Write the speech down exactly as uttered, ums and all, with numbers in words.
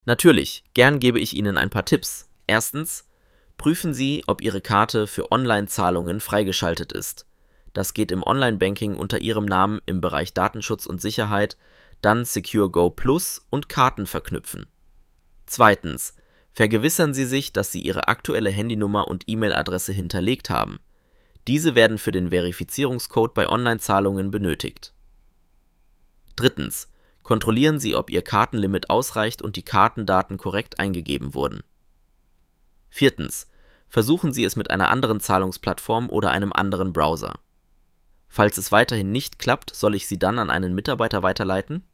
Natürlich, gern gebe ich Ihnen ein paar Tipps. Erstens: Prüfen Sie, ob Ihre Karte für Online-Zahlungen freigeschaltet ist. Das geht im Online-Banking unter Ihrem Namen im Bereich Datenschutz und Sicherheit, dann SecureGo Plus und Karten verknüpfen. Zweitens: Vergewissern Sie sich, dass Sie Ihre aktuelle Handynummer und E-Mail-Adresse hinterlegt haben. Diese werden für den Verifizierungscode bei Online-Zahlungen benötigt. Drittens: Kontrollieren Sie, ob Ihr Kartenlimit ausreicht und die Kartendaten korrekt eingegeben wurden. Viertens: Versuchen Sie es mit einer anderen Zahlungsplattform oder einem anderen Browser. Falls es weiterhin nicht klappt, soll ich Sie dann an einen Mitarbeiter weiterleiten?